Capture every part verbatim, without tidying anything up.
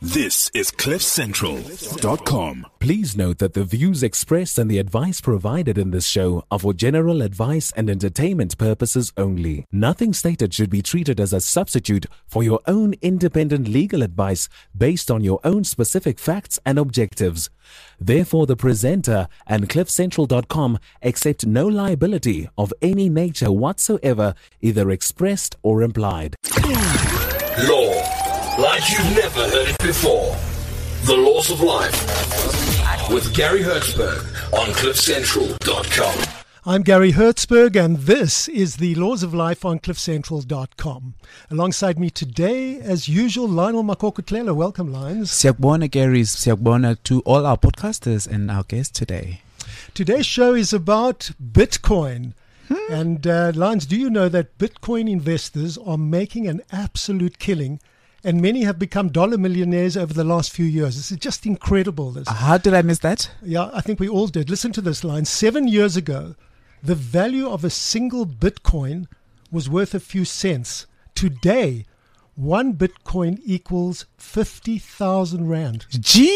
This is cliff central dot com. Please note that the views expressed and the advice provided in this show are for general advice and entertainment purposes only. Nothing stated should be treated as a substitute for your own independent legal advice based on your own specific facts and objectives. Therefore, the presenter and cliff central dot com accept no liability of any nature whatsoever, either expressed or implied. Law, like you've never heard it before. The Laws of Life with Gary Hertzberg on cliff central dot com. I'm Gary Hertzberg, and this is the Laws of Life on cliff central dot com. Alongside me today, as usual, Lionel Makokotlela. Welcome, Lions. Siyakubona, Gary. Siyakubona to all our podcasters and our guests today. Today's show is about Bitcoin. Hmm. And, uh, Lions, do you know that Bitcoin investors are making an absolute killing? And many have become dollar millionaires over the last few years. This is just incredible. This. How did I miss that? Yeah, I think we all did. Listen to this line. Seven years ago, the value of a single Bitcoin was worth a few cents. Today, one Bitcoin equals fifty thousand rand.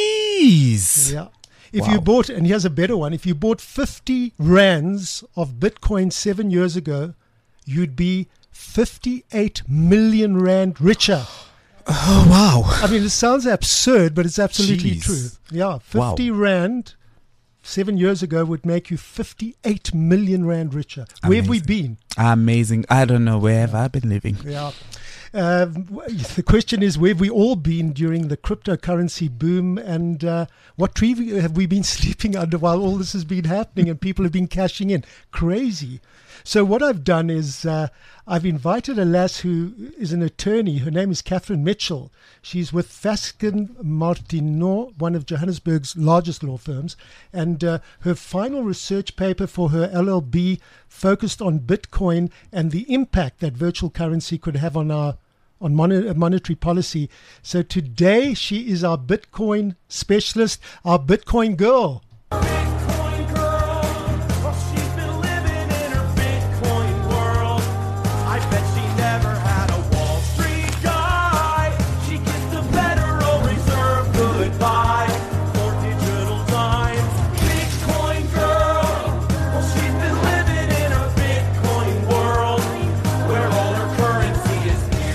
Jeez! Yeah. If Wow. you bought, and here's a better one, if you bought fifty rands of Bitcoin seven years ago, you'd be fifty-eight million rand richer. Oh, wow. I mean, it sounds absurd, but it's absolutely Jeez. true. Yeah, fifty Wow. rand seven years ago would make you fifty-eight million rand richer. Where have we been? Amazing. I don't know. Where have I been living? Yeah. Um, w- the question is, where have we all been during the cryptocurrency boom, and uh, what tree have we been sleeping under while all this has been happening and people have been cashing in? Crazy. So what I've done is uh, I've invited a lass who is an attorney. Her name is Catherine Mitchell. She's with Fasken Martineau, one of Johannesburg's largest law firms. And uh, her final research paper for her L L B focused on Bitcoin and the impact that virtual currency could have on our on mon- monetary policy. So today she is our Bitcoin specialist, our Bitcoin girl. Bitcoin girl, well, she's been living in her Bitcoin world. I bet she never had a Wall Street guy. She gets the Federal Reserve goodbye for digital dimes. Bitcoin girl, well, she's been living in her Bitcoin world, where all her currency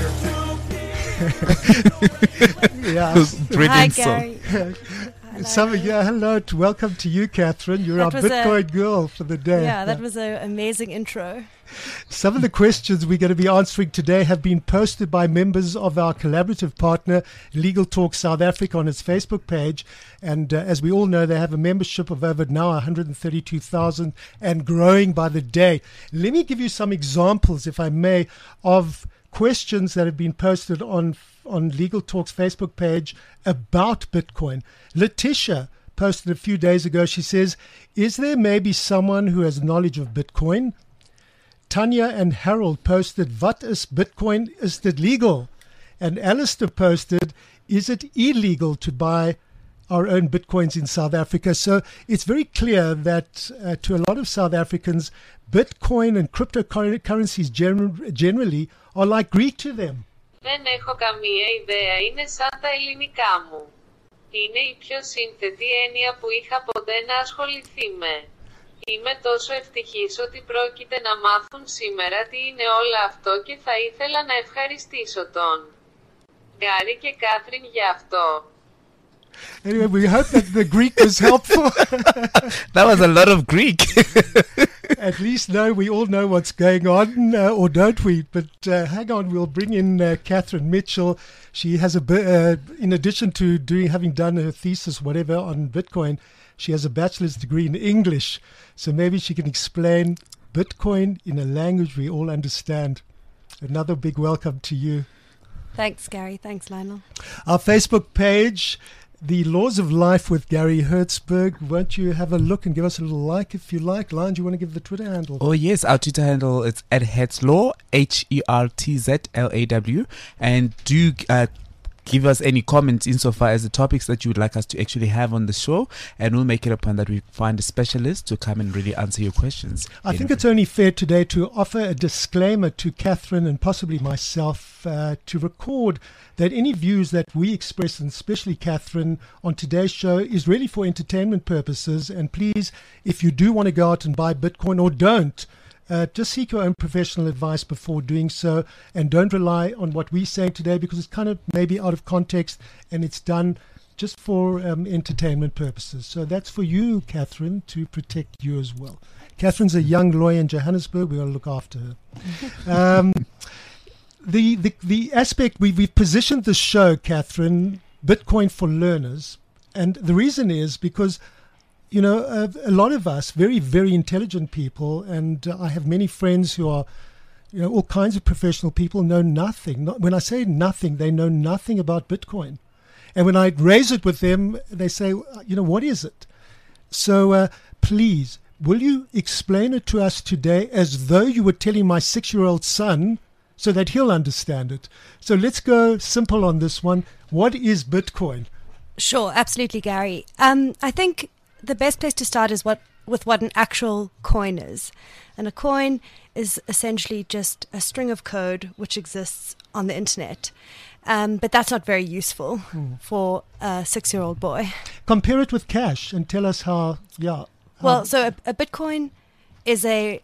is peer to peer. Yeah. Brilliant Hi, song. Gary. Some, yeah, hello, to, welcome to you, Catherine. You're That our was Bitcoin a- girl for the day. Yeah, that was an amazing intro. Some of the questions we're going to be answering today have been posted by members of our collaborative partner, Legal Talk South Africa, on its Facebook page. And uh, as we all know, they have a membership of over now one hundred thirty-two thousand and growing by the day. Let me give you some examples, if I may, of questions that have been posted on on Legal Talk's Facebook page about Bitcoin. Letitia posted a few days ago. She says, is there maybe someone who has knowledge of Bitcoin? Tanya and Harold posted, what is Bitcoin? Is it legal? And Alistair posted, is it illegal to buy our own Bitcoins in South Africa? So it's very clear that uh, to a lot of South Africans, Bitcoin and cryptocurrencies gen- generally are like Greek to them. Δεν έχω καμία ιδέα, είναι σαν τα ελληνικά μου. Είναι η πιο σύνθετη έννοια που είχα ποτέ να ασχοληθεί με. Είμαι τόσο ευτυχής ότι πρόκειται να μάθουν σήμερα τι είναι όλο αυτό και θα ήθελα να ευχαριστήσω τον Γκάρι και Κάθριν για αυτό. Anyway, we hope that the Greek was helpful. That was a lot of Greek. At least now we all know what's going on, uh, or don't we? But uh, hang on, we'll bring in uh, Catherine Mitchell. She has a, bi- uh, in addition to doing, having done her thesis, whatever, on Bitcoin, she has a bachelor's degree in English. So maybe she can explain Bitcoin in a language we all understand. Another big welcome to you. Thanks, Gary. Thanks, Lionel. Our Facebook page, The Laws of Life with Gary Hertzberg. Won't you have a look and give us a little like if you like? Lion, do you want to give the Twitter handle? Oh, yes. Our Twitter handle is at Hertzlaw, H E R T Z L A W. And do uh, give us any comments insofar as the topics that you would like us to actually have on the show, and we'll make it a point that we find a specialist to come and really answer your questions. I think it's only fair today to offer a disclaimer to Catherine and possibly myself uh, to record that any views that we express, and especially Catherine, on today's show is really for entertainment purposes. And please, if you do want to go out and buy Bitcoin or don't, Uh, just seek your own professional advice before doing so, and don't rely on what we're saying today, because it's kind of maybe out of context and it's done just for um, entertainment purposes. So that's for you, Catherine, to protect you as well. Catherine's a young lawyer in Johannesburg. We're going to look after her. Um, the, the the aspect, we, we've positioned the show, Catherine, Bitcoin for learners. And the reason is because you know, uh, a lot of us, very, very intelligent people, and uh, I have many friends who are, you know, all kinds of professional people, know nothing. Not, when I say nothing, they know nothing about Bitcoin. And when I raise it with them, they say, you know, what is it? So uh, please, will you explain it to us today as though you were telling my six-year-old son so that he'll understand it? So let's go simple on this one. What is Bitcoin? Sure, absolutely, Gary. Um, I think the best place to start is what with what an actual coin is. And a coin is essentially just a string of code which exists on the internet. Um, but that's not very useful mm. for a six-year-old boy. Compare it with cash and tell us how, yeah. How well, so a, a Bitcoin is a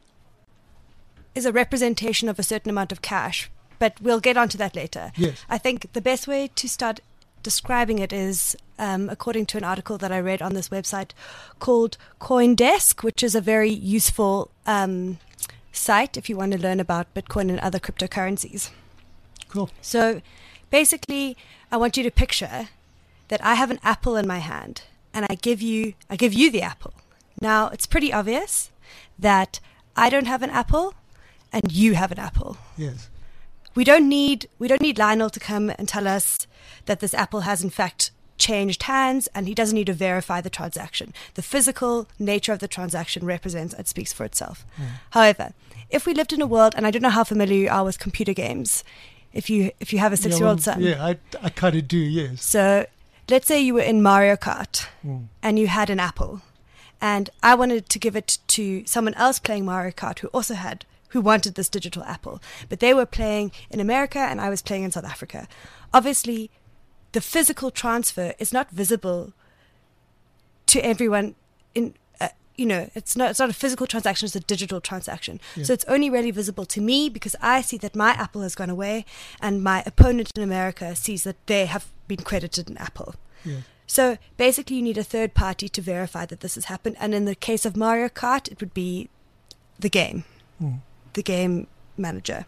is a representation of a certain amount of cash, but we'll get onto that later. Yes. I think the best way to start describing it is, um, according to an article that I read on this website called CoinDesk, which is a very useful um, site if you want to learn about Bitcoin and other cryptocurrencies. Cool. So basically, I want you to picture that I have an apple in my hand, and I give you, I give you the apple. Now, it's pretty obvious that I don't have an apple and you have an apple. Yes. We don't need we don't need Lionel to come and tell us that this apple has in fact changed hands, and he doesn't need to verify the transaction. The physical nature of the transaction represents and speaks for itself. Mm. However, if we lived in a world, and I don't know how familiar you are with computer games, if you if you have a six-year-old yeah, well, son. Yeah, I, I kind of do, yes. So let's say you were in Mario Kart mm. and you had an apple, and I wanted to give it to someone else playing Mario Kart who also had who wanted this digital apple, but they were playing in America and I was playing in South Africa. Obviously, the physical transfer is not visible to everyone. In uh, you know, it's not it's not a physical transaction; it's a digital transaction. Yeah. So it's only really visible to me because I see that my apple has gone away, and my opponent in America sees that they have been credited an apple. Yeah. So basically, you need a third party to verify that this has happened. And in the case of Mario Kart, it would be the game. Mm. The game manager.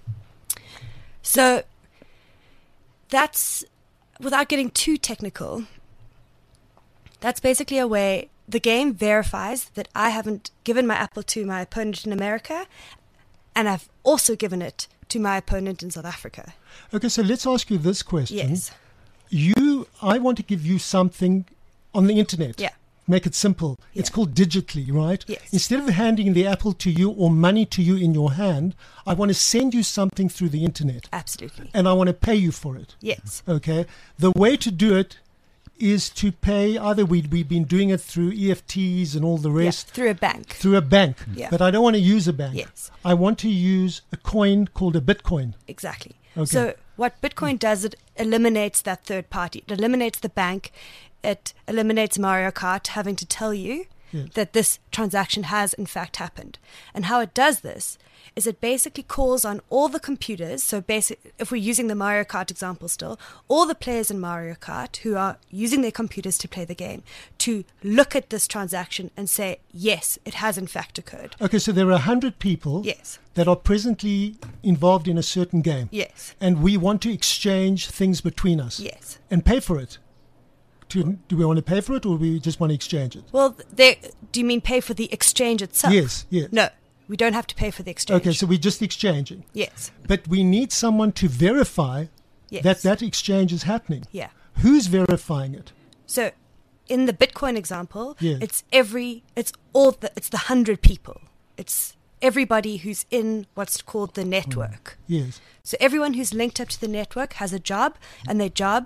So that's, without getting too technical, that's basically a way the game verifies that I haven't given my apple to my opponent in America, and I've also given it to my opponent in South Africa. Okay, so let's ask you this question. Yes. You, I want to give you something on the internet. Yeah. Make it simple. Yeah. It's called digitally, right? Yes. Instead of handing the apple to you or money to you in your hand, I want to send you something through the internet. Absolutely. And I want to pay you for it. Yes. Okay. The way to do it is to pay, either we, we've been doing it through E F Ts and all the rest. Yeah, through a bank. Through a bank. Yeah. But I don't want to use a bank. Yes. I want to use a coin called a Bitcoin. Exactly. Okay. So what Bitcoin does, it eliminates that third party. It eliminates the bank. It eliminates Mario Kart having to tell you yes. that this transaction has in fact happened. And how it does this is it basically calls on all the computers. So basic, if we're using the Mario Kart example still, all the players in Mario Kart who are using their computers to play the game to look at this transaction and say, yes, it has in fact occurred. Okay, so there are one hundred people yes. that are presently involved in a certain game. Yes. And we want to exchange things between us. Yes. And pay for it. Do, do we want to pay for it, or do we just want to exchange it? Well, they, do you mean pay for the exchange itself? Yes, yes. No, we don't have to pay for the exchange. Okay, so we're just exchanging. Yes. But we need someone to verify yes. that that exchange is happening. Yeah. Who's verifying it? So, in the Bitcoin example, yes. it's every, it's all, the, it's the hundred people. It's everybody who's in what's called the network. Yes. So everyone who's linked up to the network has a job, and their job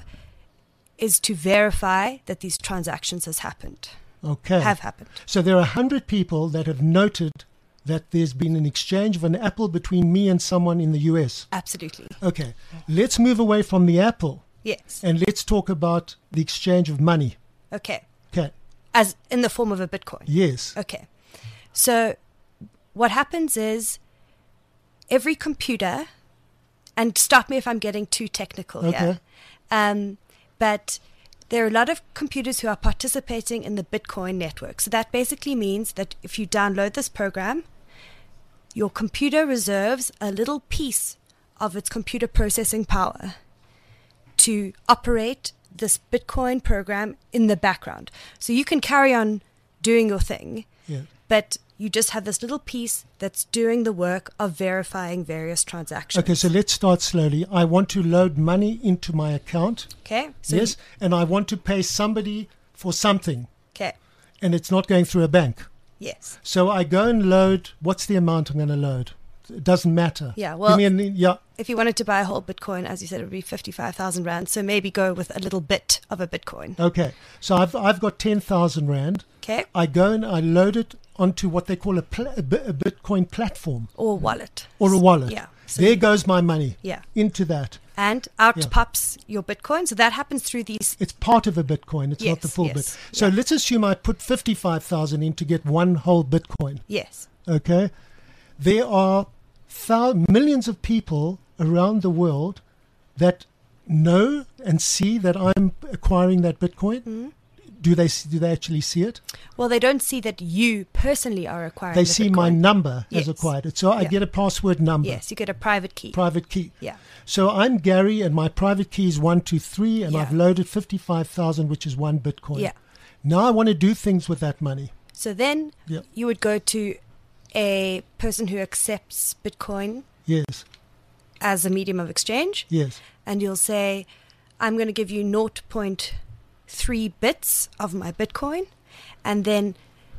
is to verify that these transactions has happened, Okay. have happened. So there are one hundred people that have noted that there's been an exchange of an apple between me and someone in the U S. Absolutely. Okay. Let's move away from the apple Yes. and let's talk about the exchange of money. Okay. Okay. As in the form of a Bitcoin. Yes. Okay. So what happens is every computer, and stop me if I'm getting too technical Okay. here, um, but there are a lot of computers who are participating in the Bitcoin network. So that basically means that if you download this program, your computer reserves a little piece of its computer processing power to operate this Bitcoin program in the background. So you can carry on doing your thing, Yeah. but you just have this little piece that's doing the work of verifying various transactions. Okay, so let's start slowly. I want to load money into my account. Okay. So Yes. And I want to pay somebody for something, Okay. and it's not going through a bank. Yes. So I go and load. What's the amount I'm going to load? It doesn't matter. Yeah, Give well- me an, yeah. If you wanted to buy a whole Bitcoin, as you said, it would be fifty-five thousand rand. So maybe go with a little bit of a Bitcoin. Okay. So I've I've got ten thousand rand. Okay. I go and I load it onto what they call a, pla- a, Bi- a Bitcoin platform Or wallet. or a wallet. Yeah. So There goes my money. Yeah. Into that. And out Yeah. pops your Bitcoin. So that happens through these. It's part of a Bitcoin. It's not the Yes, full yes, bit. So yeah. let's assume I put fifty-five thousand in to get one whole Bitcoin. Yes. Okay. There are thou- millions of people around the world that know and see that I'm acquiring that Bitcoin. Mm-hmm. Do they s- do they actually see it? Well, they don't see that you personally are acquiring They the see my Bitcoin. number as Yes. acquired it. So I Yeah. get a password number, Yes, you get a private key. private key. Yeah. So I'm Gary, and my private key is one two three, and Yeah. I've loaded fifty-five thousand, which is one Bitcoin. Yeah. Now I want to do things with that money. So then Yeah. you would go to a person who accepts Bitcoin Yes. as a medium of exchange, Yes. and you'll say, I'm going to give you zero point three bits of my Bitcoin, and then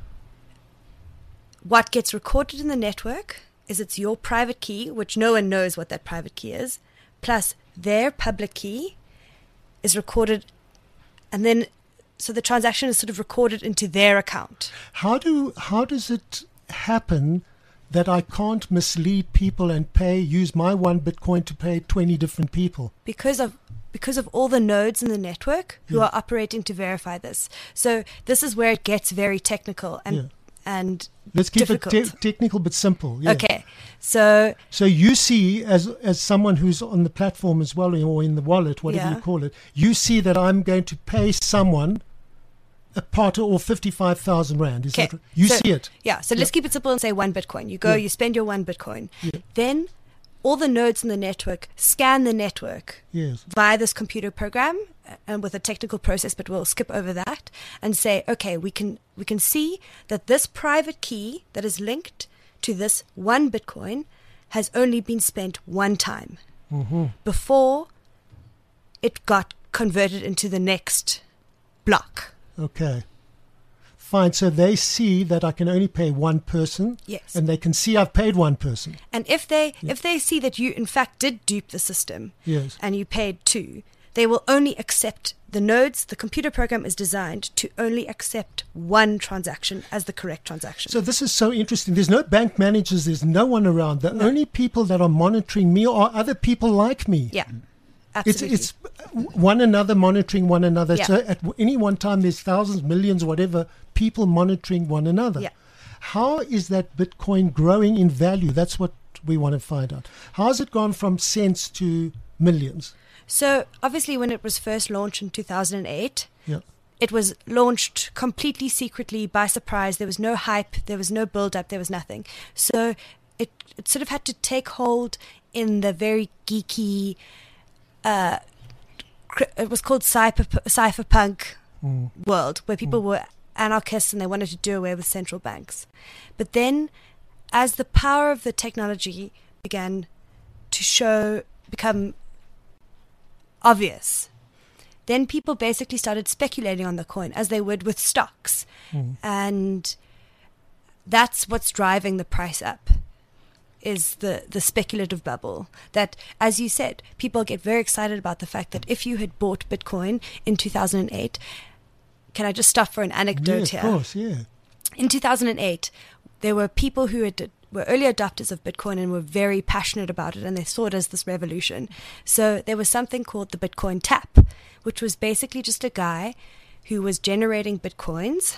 what gets recorded in the network is it's your private key, which no one knows what that private key is, plus their public key is recorded, and then so the transaction is sort of recorded into their account. How do how does it happen that I can't mislead people and pay use my one Bitcoin to pay twenty different people? because of because of all the nodes in the network who Yeah. are operating to verify this. So this is where it gets very technical and Yeah. and Let's keep difficult. it te- technical but simple. Yeah. Okay. So So you see, as as someone who's on the platform as well, or in the wallet, whatever Yeah. you call it, you see that I'm going to pay someone a part or fifty-five thousand rand. Is okay. that right? You so, see it? Yeah. So let's keep it simple and say one Bitcoin. You go, Yeah. you spend your one Bitcoin. Yeah. Then all the nodes in the network scan the network Yes. via this computer program uh, and with a technical process, but we'll skip over that and say, okay, we can we can see that this private key that is linked to this one Bitcoin has only been spent one time Mm-hmm. before it got converted into the next block. Okay. Fine. So they see that I can only pay one person. Yes. And they can see I've paid one person. And if they if they see that you in fact did dupe the system Yes. and you paid two, they will only accept the nodes. The computer program is designed to only accept one transaction as the correct transaction. So this is so interesting. There's no bank managers. There's no one around. The only people that are monitoring me are other people like me. yeah, It's absolutely. it's one another monitoring one another. Yeah. So at any one time, there's thousands, millions, whatever people monitoring one another. Yeah. How is that Bitcoin growing in value? That's what we want to find out. How has it gone from cents to millions? So obviously, when it was first launched in two thousand eight, Yeah. it was launched completely secretly by surprise. There was no hype, there was no build up, there was nothing. So it, it sort of had to take hold in the very geeky, uh, cri- it was called cypher, cypherpunk Mm. world, where people were anarchists and they wanted to do away with central banks. But then, as the power of the technology began to show, become obvious, then people basically started speculating on the coin as they would with stocks. Mm. And that's what's driving the price up. is the, the speculative bubble. That, as you said, people get very excited about the fact that if you had bought Bitcoin in two thousand eight, can I just stop for an anecdote Yeah, here? of course, yeah. In two thousand eight, there were people who had, were early adopters of Bitcoin and were very passionate about it, and they saw it as this revolution. So there was something called the Bitcoin Tap, which was basically just a guy who was generating Bitcoins,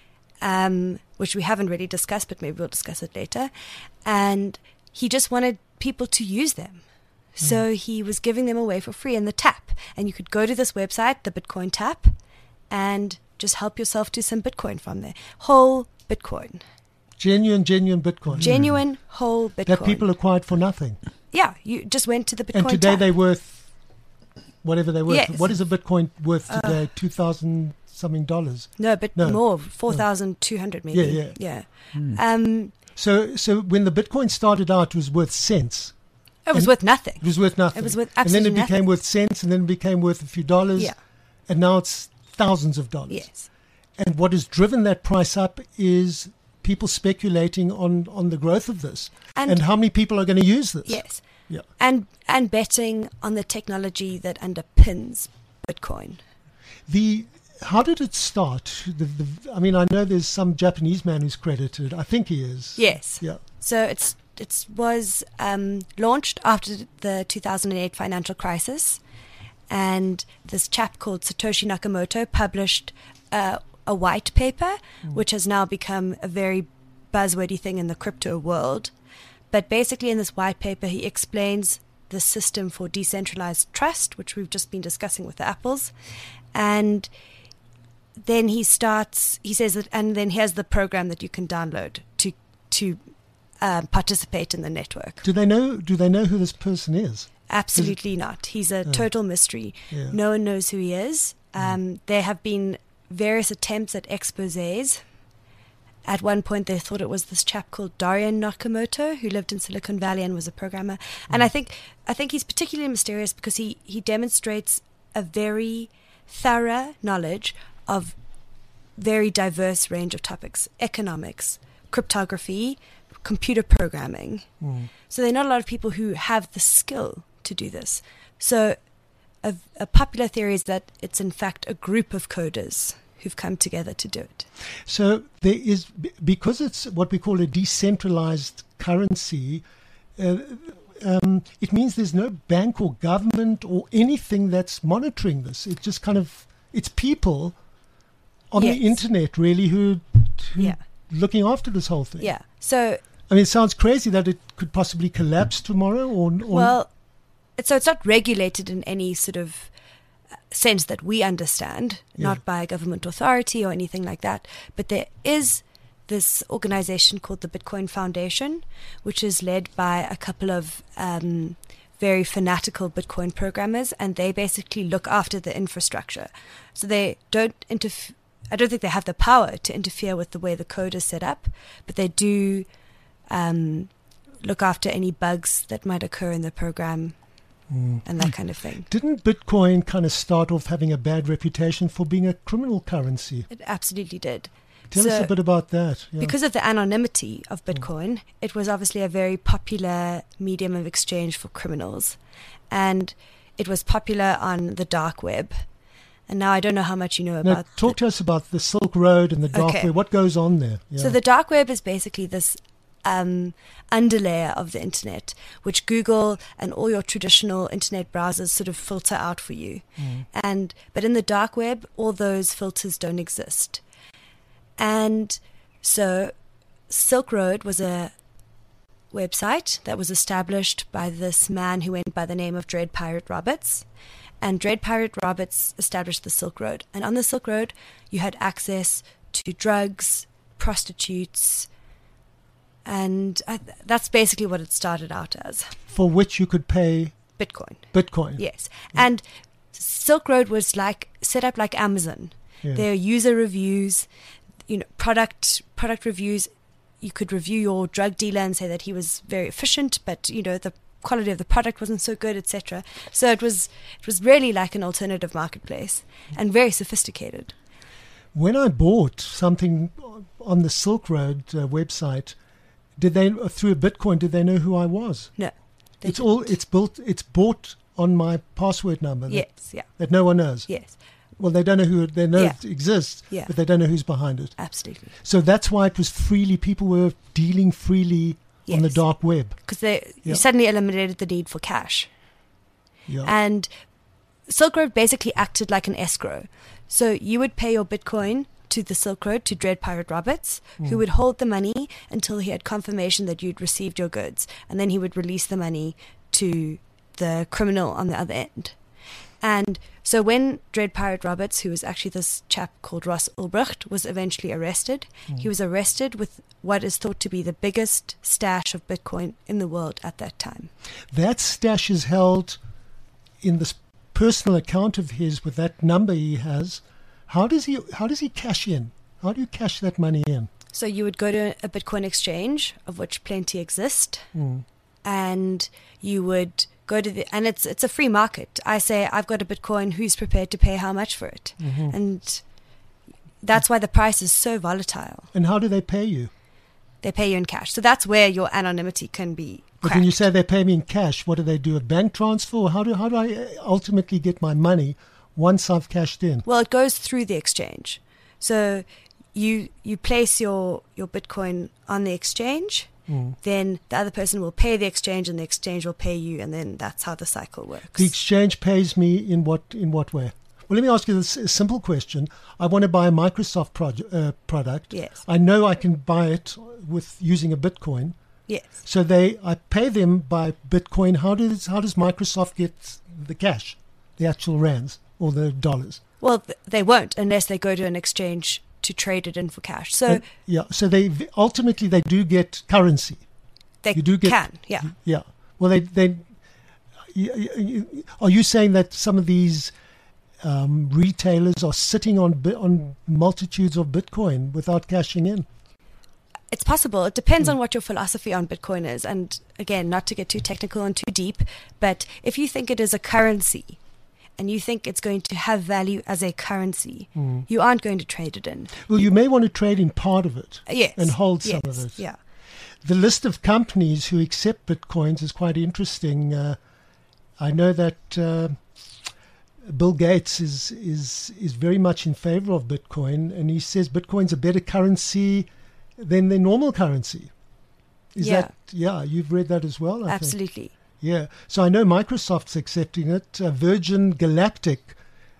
um, which we haven't really discussed, but maybe we'll discuss it later. And he just wanted people to use them. So he was giving them away for free in the tap. And you could go to this website, the Bitcoin Tap, and just help yourself to some Bitcoin from there. Whole Bitcoin. Genuine, genuine Bitcoin. Genuine whole Bitcoin. That people acquired for nothing. Yeah, you just went to the Bitcoin And today Tap. they're worth whatever they're worth. Yes. What is a Bitcoin worth today? Two thousand something dollars. No, but No. more, four thousand two hundred maybe. Yeah, yeah. Yeah. Um, So, so when the Bitcoin started out, it was worth cents. it was And- worth nothing. It was worth nothing. It was worth And then it absolutely became nothing. worth cents, and then it became worth a few dollars. Yeah. And now it's thousands of dollars. Yes. And what has driven that price up is people speculating on, on the growth of this and, And- how many people are going to use this. Yes. Yeah. And and betting on the technology that underpins Bitcoin. The how did it start? The, the, I mean, I know there's some Japanese man who's credited. I think he is. Yes. Yeah. So it's it was um, launched after the two thousand eight financial crisis, and this chap called Satoshi Nakamoto published uh, a white paper, which has now become a very buzzwordy thing in the crypto world. But basically, in this white paper, he explains the system for decentralized trust, which we've just been discussing with the apples, and then he starts. He says that, and then here's the program that you can download to to um, participate in the network. Do they know? Do they know who this person is? Absolutely not. He's a total mystery. Yeah. No one knows who he is. Um, there have been various attempts at exposés. At one point, they thought it was this chap called Dorian Nakamoto, who lived in Silicon Valley and was a programmer. And I think I think he's particularly mysterious because he, he demonstrates a very thorough knowledge of very diverse range of topics: economics, cryptography, computer programming. So there are not a lot of people who have the skill to do this. So a, a popular theory is that it's in fact a group of coders who've come together to do it. So there is, b- because it's what we call a decentralized currency, uh, um, it means there's no bank or government or anything that's monitoring this. It just kind of, it's people on Yes. the internet really who, who Yeah. looking after this whole thing. Yeah. So, I mean, it sounds crazy that it could possibly collapse tomorrow or, or well, so it's not regulated in any sort of sense that we understand, Yeah. not by a government authority or anything like that. But there is this organization called the Bitcoin Foundation, which is led by a couple of um, very fanatical Bitcoin programmers, and they basically look after the infrastructure. So they don't interfere. I don't think they have the power to interfere with the way the code is set up, but they do um, look after any bugs that might occur in the program and that kind of thing. Didn't Bitcoin kind of start off having a bad reputation for being a criminal currency? It absolutely did. Tell So- us a bit about that. Yeah. Because of the anonymity of Bitcoin, it was obviously a very popular medium of exchange for criminals. And it was popular on the dark web. And now I don't know how much you know now, about talk to us about the Silk Road and the dark Okay. web. What goes on there? Yeah. So the dark web is basically this um, underlayer of the internet, which Google and all your traditional internet browsers sort of filter out for you. And but in the dark web, all those filters don't exist. And so Silk Road was a website that was established by this man who went by the name of Dread Pirate Roberts. And Dread Pirate Roberts established the Silk Road. And on the Silk Road, you had access to drugs, prostitutes, and I, that's basically what it started out as. for which you could pay Bitcoin. Bitcoin. Yes. And Silk Road was like set up like Amazon. Yeah. There are user reviews, you know, product product reviews. You could review your drug dealer and say that he was very efficient, but you know the quality of the product wasn't so good, et cetera. So it was it was really like an alternative marketplace and very sophisticated. When I bought something on the Silk Road uh, website, Did they uh, through a Bitcoin? Did they know who I was? No. they It's all. didn't. It's built. It's bought on my password number. That, Yes, yeah, that no one knows. yes, Well, they don't know who. They know Yeah. it exists, Yeah. but they don't know who's behind it. absolutely. So that's why it was freely. People were dealing freely on the Yes. dark web. Because they Yeah. you suddenly eliminated the need for cash. Yeah. And Silk Road basically acted like an escrow. So you would pay your Bitcoin to the Silk Road, to Dread Pirate Roberts, Mm. who would hold the money until he had confirmation that you'd received your goods. And then he would release the money to the criminal on the other end. And so when Dread Pirate Roberts, who was actually this chap called Ross Ulbricht, was eventually arrested, Mm. he was arrested with what is thought to be the biggest stash of Bitcoin in the world at that time. That stash is held in this personal account of his with that number he has. How does he? How does he cash in? How do you cash that money in? So you would go to a Bitcoin exchange, of which plenty exist, Mm. and you would go to the, and it's it's a free market. I say, I've got a Bitcoin, who's prepared to pay how much for it? Mhm. And that's why the price is so volatile. And how do they pay you? They pay you in cash. So that's where your anonymity can be But cracked. when you say they pay me in cash, what do they do? A bank transfer? Or how do how do I uh, ultimately get my money once I've cashed in? Well, it goes through the exchange. So you you place your, your Bitcoin on the exchange, Mm. then the other person will pay the exchange and the exchange will pay you, and then that's how the cycle works. The exchange pays me in what in what way? Well, let me ask you this a simple question. I want to buy a Microsoft proje- uh, product. Yes. I know I can buy it with using a Bitcoin. Yes. So they, I pay them by Bitcoin. How does how does Microsoft get the cash, the actual rands or the dollars? Well, th- they won't unless they go to an exchange to trade it in for cash. So Uh, yeah. So they ultimately they do get currency. they you do get- can, yeah. Yeah. Well, they they. y- y- y- Are you saying that some of these um, retailers are sitting on bi- on multitudes of Bitcoin without cashing in? It's possible. It depends on what your philosophy on Bitcoin is. And again, not to get too technical and too deep, but if you think it is a currency and you think it's going to have value as a currency, you aren't going to trade it in. Well, you may want to trade in part of it Uh, Yes. and hold some yes, of it. Yeah. The list of companies who accept Bitcoins is quite interesting. Uh, I know that uh, Bill Gates is, is is very much in favor of Bitcoin, and he says Bitcoin's a better currency than the normal currency. Is Yeah. that yeah? You've read that as well, I think. Absolutely. Yeah. So I know Microsoft's accepting it. Uh, Virgin Galactic.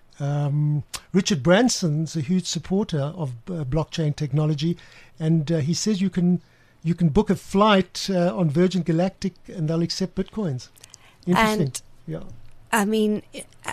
Um, Richard Branson's a huge supporter of uh, blockchain technology, and uh, he says you can you can book a flight uh, on Virgin Galactic and they'll accept Bitcoins. Interesting. And yeah. I mean, uh,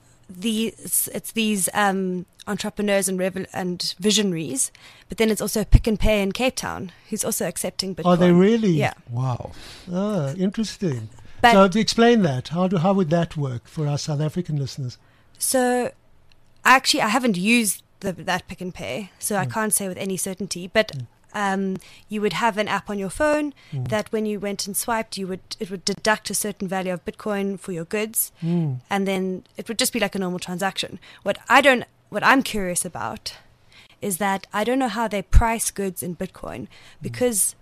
these it's these um, entrepreneurs and revel- and visionaries, but then it's also Pick and Pay in Cape Town, who's also accepting Bitcoin. Are they really? Yeah. Wow. Ah, interesting. But so to explain that, how do how would that work for our South African listeners? so, actually, I haven't used the, that Pick and Pay, so I can't say with any certainty. But um, you would have an app on your phone that when you went and swiped, you would it would deduct a certain value of Bitcoin for your goods, Mm. and then it would just be like a normal transaction. What I don't, what I'm curious about, is that I don't know how they price goods in Bitcoin because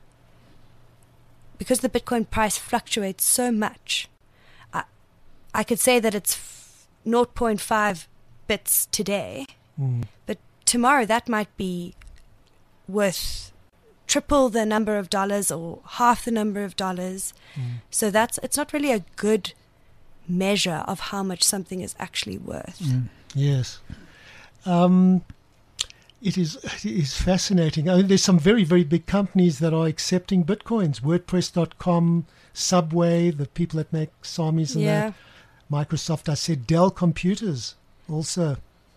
because the Bitcoin price fluctuates so much. I I could say that it's f- zero point five bits today, Mm. but tomorrow that might be worth triple the number of dollars or half the number of dollars. So that's it's not really a good measure of how much something is actually worth. Yes. Um, it is it is fascinating. I mean, there's some very, very big companies that are accepting Bitcoins. WordPress dot com, Subway, the people that make Samis and Yeah. that. Microsoft, I said Dell Computers also.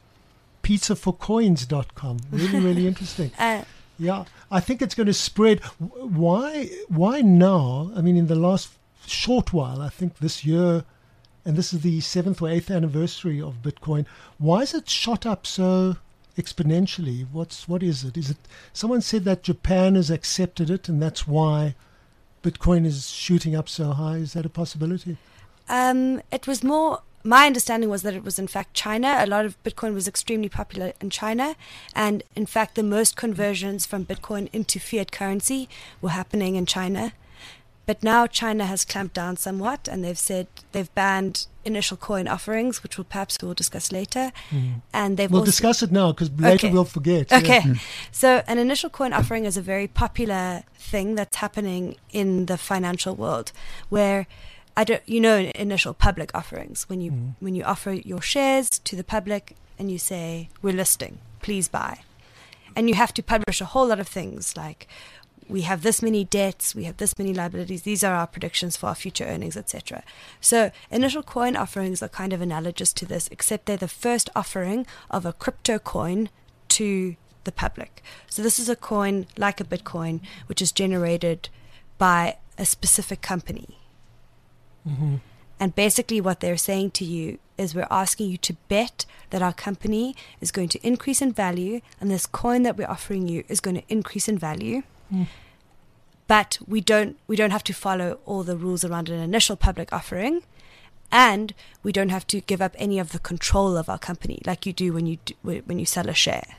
pizza for coins dot com. Really, really interesting. Uh, Yeah, I think it's going to spread. W- Why? Why now? I mean, in the last short while, I think this year, and this is the seventh or eighth anniversary of Bitcoin. Why has it shot up so exponentially? What's what is it? Is it someone said that Japan has accepted it, and that's why Bitcoin is shooting up so high? Is that a possibility? Um, it was more my understanding was that it was in fact China. A lot of Bitcoin was extremely popular in China, and in fact the most conversions from Bitcoin into fiat currency were happening in China. But now China has clamped down somewhat, and they've said they've banned initial coin offerings, which we'll perhaps we'll discuss later. Mm. And they've We'll also, discuss it now because later Okay. we'll forget. Okay, Yeah. so an initial coin offering is a very popular thing that's happening in the financial world, where I don't, you know, initial public offerings when you Mm. when you offer your shares to the public and you say we're listing, please buy, and you have to publish a whole lot of things like we have this many debts, we have this many liabilities, these are our predictions for our future earnings, et cetera. So initial coin offerings are kind of analogous to this, except they're the first offering of a crypto coin to the public. So this is a coin like a Bitcoin, which is generated by a specific company. Mhm. And basically what they're saying to you is we're asking you to bet that our company is going to increase in value, and this coin that we're offering you is going to increase in value. Mm. But we don't we don't have to follow all the rules around an initial public offering, and we don't have to give up any of the control of our company like you do when you do, when you sell a share.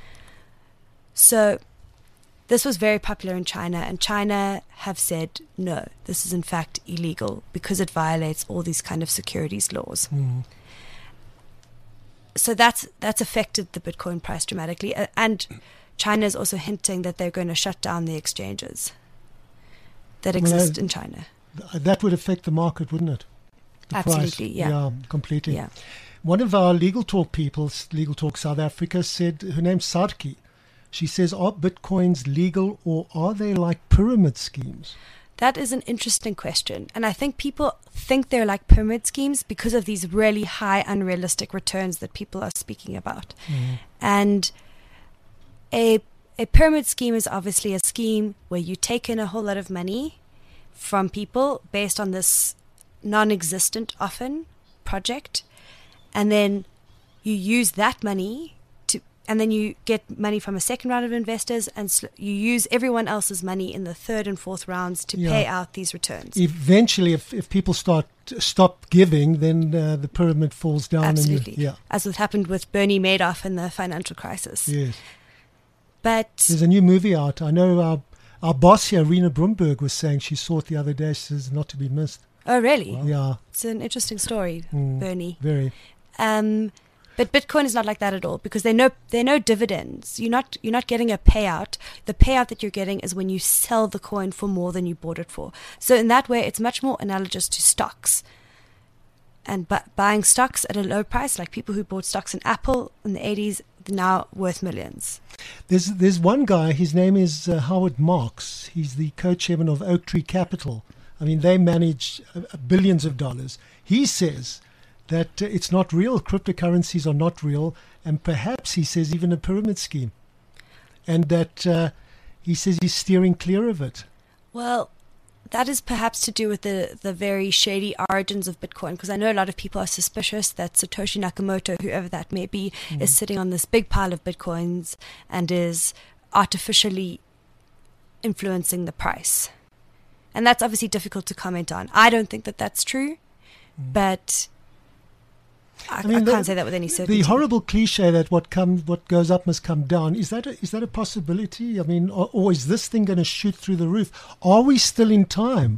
So this was very popular in China, and China have said no, this is in fact illegal because it violates all these kind of securities laws. Mm. So that's that's affected the Bitcoin price dramatically, uh, and China is also hinting that they're going to shut down the exchanges that exist Well, in China. Th- That would affect the market, wouldn't it? The price. Absolutely, yeah. Yeah, completely. Yeah. One of our Legal Talk people, Legal Talk South Africa, said, her name's Sarki. She says, are Bitcoins legal or are they like pyramid schemes? That is an interesting question. And I think people think they're like pyramid schemes because of these really high unrealistic returns that people are speaking about. Mm. And a a pyramid scheme is obviously a scheme where you take in a whole lot of money from people based on this non-existent, often, project, and then you use that money to, and then you get money from a second round of investors, and sl- you use everyone else's money in the third and fourth rounds to Yeah. pay out these returns. Eventually, if, if people start stop giving, then uh, the pyramid falls down. Absolutely. And you, yeah. As what happened with Bernie Madoff in the financial crisis. Yes. But There's a new movie out. I know our our boss here, Rena Brumberg, was saying she saw it the other day. She says not to be missed. oh, really? Yeah, It's an interesting story, Mm. Bernie. very. Um, but Bitcoin is not like that at all because there are no there are no dividends. You're not you're not getting a payout. The payout that you're getting is when you sell the coin for more than you bought it for. So in that way, it's much more analogous to stocks. And bu- buying stocks at a low price, like people who bought stocks in Apple in the eighties, now worth millions. There's there's one guy. His name is uh, Howard Marks. He's the co-chairman of Oak Tree Capital. I mean, they manage uh, billions of dollars. He says that uh, it's not real. Cryptocurrencies are not real, and perhaps he says even a pyramid scheme, and that uh, he says he's steering clear of it. Well, that is perhaps to do with the, the very shady origins of Bitcoin, because I know a lot of people are suspicious that Satoshi Nakamoto, whoever that may be, Mm. is sitting on this big pile of Bitcoins and is artificially influencing the price. And that's obviously difficult to comment on. I don't think that that's true, but I, I, mean, can't the- say that with any certainty. The horrible cliche that what comes, what goes up must come down. Is that a, is that a possibility? I mean, or, or is this thing going to shoot through the roof? Are we still in time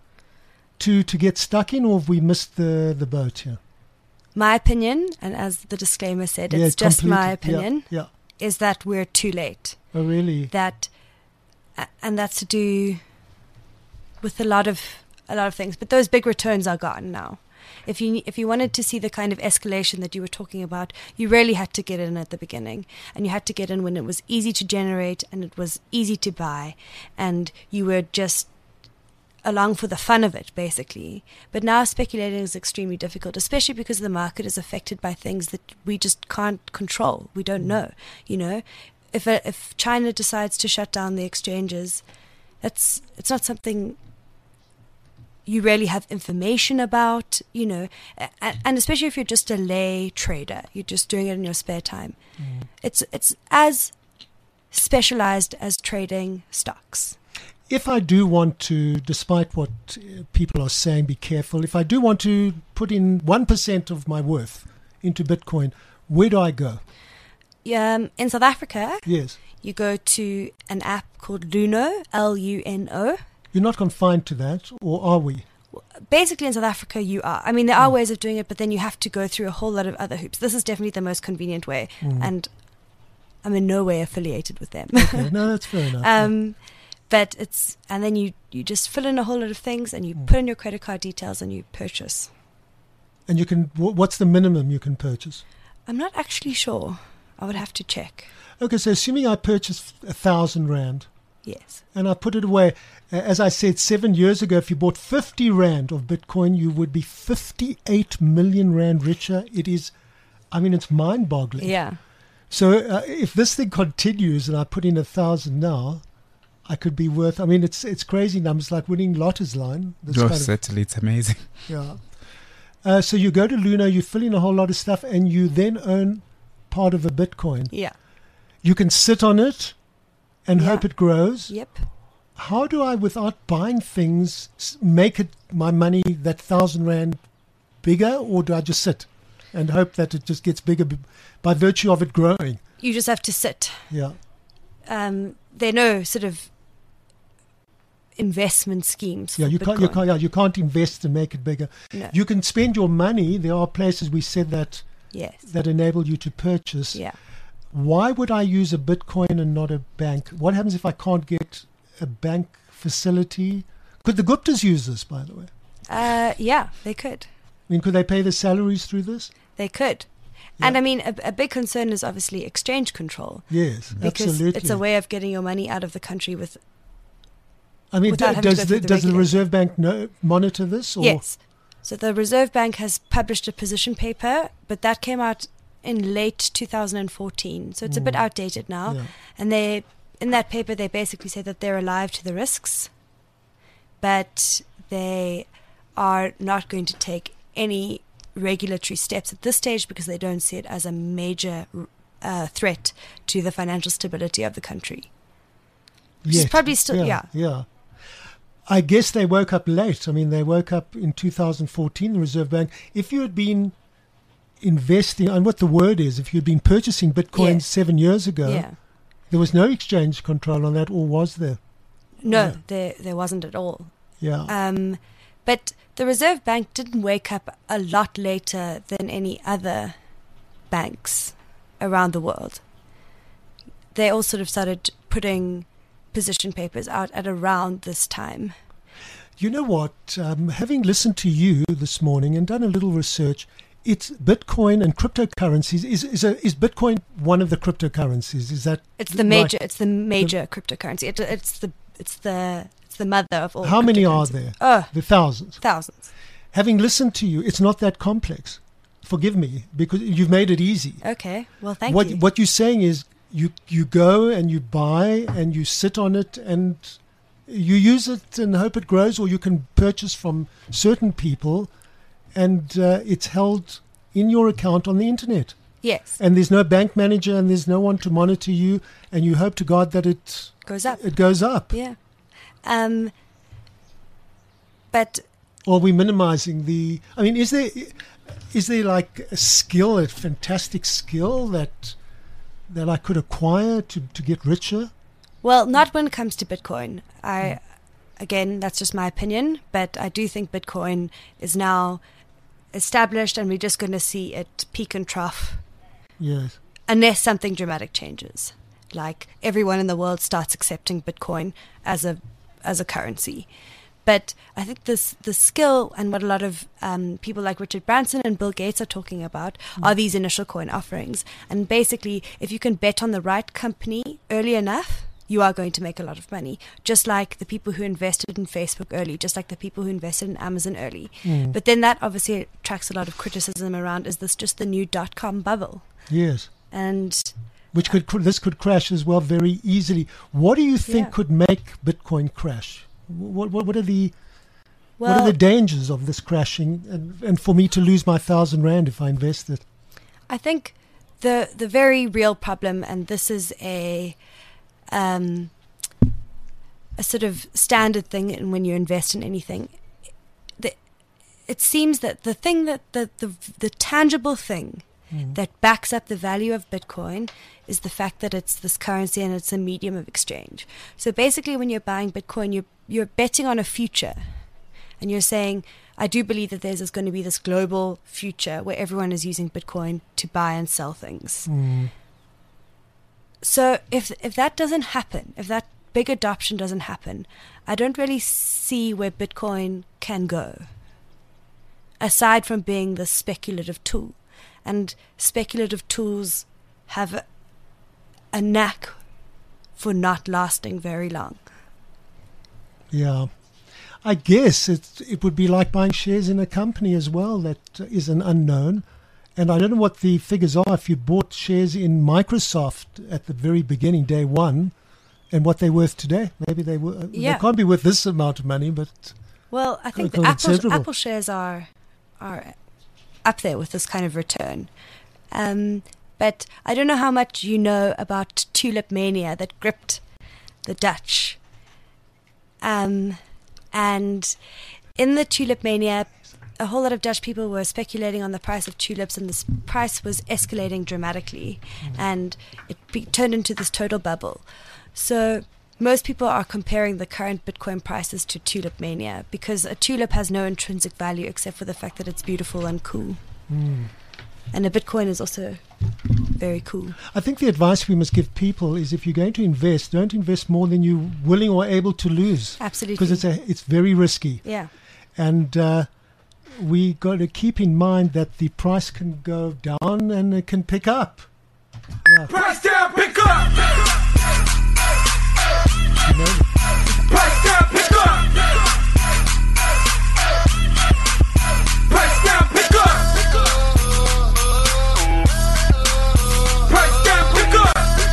to to get stuck in, or have we missed the the boat here? My opinion, and as the disclaimer said, Yeah, it's just my completely. opinion, Yeah, yeah. is that we're too late. Oh, really? That, a- and that's to do with a lot of a lot of things. But those big returns are gone now. If you if you wanted to see the kind of escalation that you were talking about, you really had to get in at the beginning, and you had to get in when it was easy to generate and it was easy to buy, and you were just along for the fun of it, basically. But now speculating is extremely difficult, especially because the market is affected by things that we just can't control. We don't know, you know. If a, if China decides to shut down the exchanges, that's it's not something you really have information about, you know, and, and especially if you're just a lay trader, you're just doing it in your spare time. Mm. It's it's as specialized as trading stocks. if I do want to, despite what uh, people are saying, be careful. If I do want to put in one percent of my worth into Bitcoin, where do I go? Um, in South Africa, Yes. you go to an app called Luno, L U N O. You're not confined to that, or are we? Basically, in South Africa, you are. I mean, there are ways of doing it, but then you have to go through a whole lot of other hoops. This is definitely the most convenient way, and I'm in no way affiliated with them. Okay, no, that's fair enough. um, but it's, and then you, you just fill in a whole lot of things, and you put in your credit card details, and you purchase. And you can, wh- what's the minimum you can purchase? I'm not actually sure. I would have to check. Okay, so assuming I purchased a thousand rand Yes. and I put it away, uh, as I said seven years ago, if you bought fifty rand of Bitcoin, you would be fifty-eight million rand richer. It is, I mean, it's mind-boggling. Yeah. So uh, if this thing continues and I put in a thousand now, I could be worth, I mean, it's it's crazy numbers, like winning Lotto's line. This Oh, kind of- certainly, it's amazing. yeah. Uh, so you go to Luno, you fill in a whole lot of stuff, and you then earn part of a Bitcoin. Yeah. You can sit on it and Yeah. hope it grows. Yep. How do I, without buying things, s- make it my money, that thousand rand, bigger, or do I just sit and hope that it just gets bigger b- by virtue of it growing? You just have to sit. Yeah. Um, there are no sort of investment schemes. Yeah, for you can't, you Bitcoin. can't, yeah, you can't invest and make it bigger. No. You can spend your money. There are places we said that Yes. that enable you to purchase. Yeah. Why would I use a Bitcoin and not a bank? What happens if I can't get a bank facility? Could the Guptas use this, by the way? Uh, yeah, they could. I mean, could they pay their salaries through this? They could. And I mean, a, a big concern is obviously exchange control. Yes, Because absolutely. it's a way of getting your money out of the country with. I mean, without d- having to does go the, through the does the regulator. Reserve Bank know, monitor this? Or? Yes. So the Reserve Bank has published a position paper, but that came out in late two thousand fourteen. So it's a bit outdated now. Yeah. And they, in that paper, they basically say that they're alive to the risks, but they are not going to take any regulatory steps at this stage because they don't see it as a major uh, threat to the financial stability of the country. Which is Yet. probably still, yeah. Yeah. I guess they woke up late. I mean, they woke up in two thousand fourteen, the Reserve Bank. If you had been investing, and what the word is, if you'd been purchasing Bitcoin Yes. seven years ago, Yeah. there was no exchange control on that, or was there? No, Yeah. there there wasn't at all. Yeah. Um, but the Reserve Bank didn't wake up a lot later than any other banks around the world. They all sort of started putting position papers out at around this time. You know what? Um, having listened to you this morning and done a little research, it's Bitcoin and cryptocurrencies. Is is, a, is Bitcoin one of the cryptocurrencies? Is that It's the right? major. It's the major cryptocurrency. It, it's the it's the it's the mother of all. How many are cryptocurrency. there? Oh, The thousands. thousands. Having listened to you, it's not that complex. Forgive me, because you've made it easy. Okay. Well, thank what you. what you're saying is you you go and you buy and you sit on it and you use it and hope it grows, or you can purchase from certain people, and uh, it's held in your account on the internet. Yes. And there's no bank manager and there's no one to monitor you, and you hope to God that it Goes up. it goes up. Yeah. Um. But Or are we minimizing the? I mean, is there is there like a skill, a fantastic skill that that I could acquire to, to get richer? well, not when it comes to Bitcoin. I again, that's just my opinion, but I do think Bitcoin is now established, and we're just going to see it peak and trough Yes. unless something dramatic changes, like everyone in the world starts accepting Bitcoin as a as a currency. But I think this the skill and what a lot of um, people like Richard Branson and Bill Gates are talking about are these initial coin offerings. And basically, if you can bet on the right company early enough, you are going to make a lot of money. Just like the people who invested in Facebook early, just like the people who invested in Amazon early. Mm. But then that obviously attracts a lot of criticism around, is this just the new dot-com bubble? Yes. And Which could cr- this could crash as well very easily. What do you think Yeah. could make Bitcoin crash? What what, what are the well, what are the dangers of this crashing, and, and for me to lose my thousand rand if I invest it? I think the the very real problem, and this is a um, a sort of standard thing, and when you invest in anything, the, it seems that the thing that the the, the tangible thing mm. that backs up the value of Bitcoin is the fact that it's this currency and it's a medium of exchange. So basically, when you're buying Bitcoin, you're you're betting on a future, and you're saying, I do believe that there's, there's going to be this global future where everyone is using Bitcoin to buy and sell things. Mm. So if if that doesn't happen, if that big adoption doesn't happen, I don't really see where Bitcoin can go, aside from being the speculative tool. And speculative tools have a, a knack for not lasting very long. Yeah. I guess it it would be like buying shares in a company as well that is an unknown. And I don't know what the figures are if you bought shares in Microsoft at the very beginning, day one, and what they're worth today. Maybe they were, Yeah. they can't be worth this amount of money, but Well, I think Quite the Apple, considerable. Apple shares are are up there with this kind of return. Um, but I don't know how much you know about tulip mania that gripped the Dutch. Um, and in the tulip mania, a whole lot of Dutch people were speculating on the price of tulips, and this price was escalating dramatically, and it be- turned into this total bubble. So most people are comparing the current Bitcoin prices to tulip mania because a tulip has no intrinsic value except for the fact that it's beautiful and cool. mm. And a Bitcoin is also very cool. I think the advice we must give people is if you're going to invest, don't invest more than you're willing or able to lose. Absolutely. Because it's a it's very risky. Yeah. And uh, we got to keep in mind that the price can go down and it can pick up. Yeah, Price down, pick up. you know, Price down, pick up. Price down, pick up. Price down, pick up.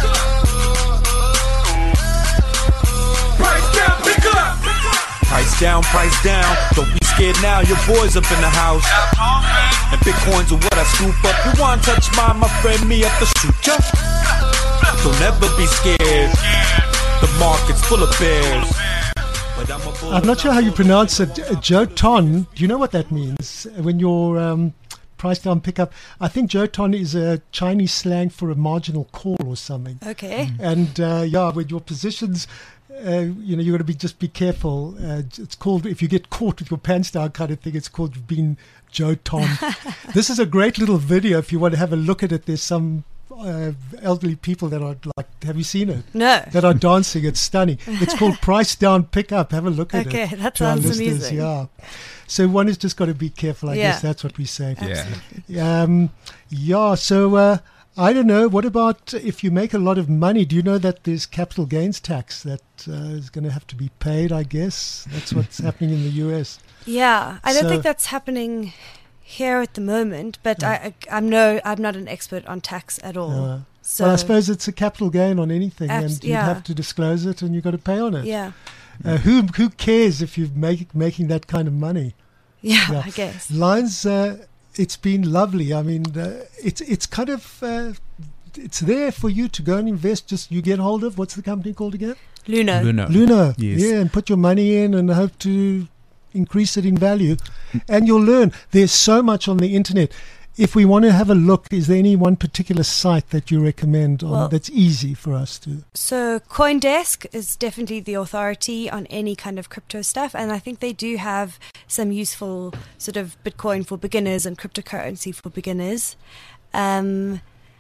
Price down, pick up. Price down, price down. Don't be scared now, your boys up in the house. And Bitcoins are what I scoop up. You want to touch mine, my friend, me up the shoot ya. Don't ever be scared. The market's full of bears. But I'm, a bull I'm not sure how you pronounce it. Uh, Joton, do you know what that means? When you're um, price down pickup, I think Joton is a Chinese slang for a marginal call or something. Okay. And uh, yeah, with your positions, uh, you know, you got to be just be careful. Uh, it's called, if you get caught with your pants down kind of thing, it's called you've been Joton. This is a great little video. If you want to have a look at it, there's some uh, elderly people that are like, have you seen it? No. That are dancing. It's stunning. It's called Price Down Pickup. Have a look at Okay, it. that to our sounds listeners, amusing. Yeah. So one has just got to be careful. I Yeah. guess that's what we say. Yeah. Um, yeah. So uh, I don't know. What about if you make a lot of money? Do you know that there's capital gains tax that uh, is going to have to be paid? I guess that's what's happening in the U S. Yeah, I don't So- think that's happening here at the moment, but I, I, I'm no, I'm not an expert on tax at all. Uh, so well, I suppose it's a capital gain on anything, Abs- and you yeah. have to disclose it, and you've got to pay on it. yeah, Uh, who who cares if you're make, making that kind of money? yeah, Yeah. I guess. Lines, uh, it's been lovely. I mean, uh, it's it's kind of uh, it's there for you to go and invest. Just you get hold of what's the company called again? Luno. Luno. Luno. Yes. Yeah, and put your money in and hope to increase it in value, and you'll learn. There's so much on the internet. If we want to have a look, is there any one particular site that you recommend on, Well- that's easy for us to? So CoinDesk is definitely the authority on any kind of crypto stuff, and I think they do have some useful sort of Bitcoin for beginners and cryptocurrency for beginners. Um,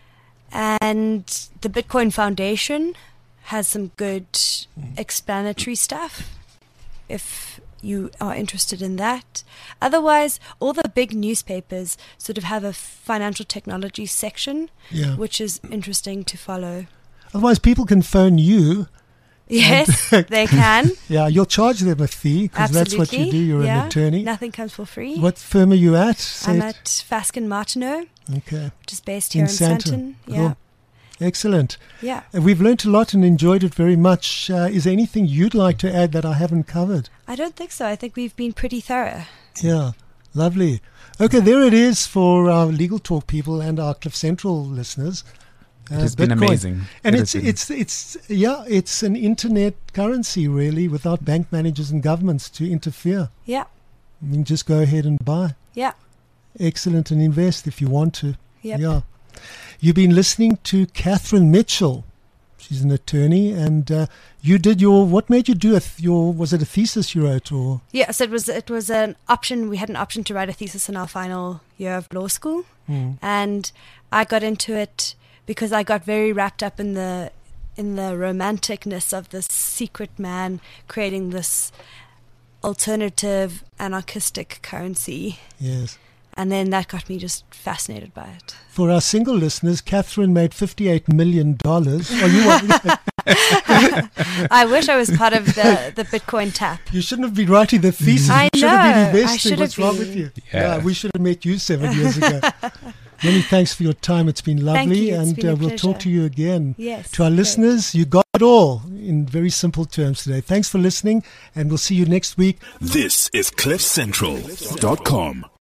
and the Bitcoin Foundation has some good explanatory stuff if you are interested in that. Otherwise, all the big newspapers sort of have a financial technology section, Yeah. which is interesting to follow. Otherwise, people can phone you. Yes, they can. Yeah, you'll charge them a fee because that's what you Absolutely. do. You're yeah. an attorney. Nothing comes for free. What firm are you at? Say I'm it. at Fasken Martineau, Okay, which is based here In in, Sandton. Sandton. Yeah, Cool. Excellent. yeah. Uh, We've learnt a lot and enjoyed it very much. Uh, is there anything you'd like to add that I haven't covered? I don't think so. I think we've been pretty thorough. Yeah, lovely. Okay, there it is for our Legal Talk people and our Cliff Central listeners. Uh, It has been Bitcoin. amazing. And It it's has been. it's it's yeah, it's an internet currency really, without bank managers and governments to interfere. Yeah. You can just go ahead and buy. Yeah. Excellent, and invest if you want to. Yep. Yeah. You've been listening to Catherine Mitchell. She's an attorney, and uh, you did your. What made you do a th- your? Was it a thesis you wrote, or? Yeah, so it was it was an option. We had an option to write a thesis in our final year of law school, Mm. and I got into it because I got very wrapped up in the in the romanticness of this secret man creating this alternative anarchistic currency, Yes. and then that got me just fascinated by it. For our single listeners, Catherine made fifty-eight million dollars. Oh, you want? I wish I was part of the the Bitcoin tap. You shouldn't have been writing the thesis. I you should have been know. I investing. should What's have wrong been. with you? Yeah. we should have met you seven years ago. Many thanks for your time. It's been lovely, you. It's and been a uh, we'll pleasure. talk to you again. Yes. To our great. listeners, you got it all in very simple terms today. Thanks for listening, and we'll see you next week. This is cliff central dot com.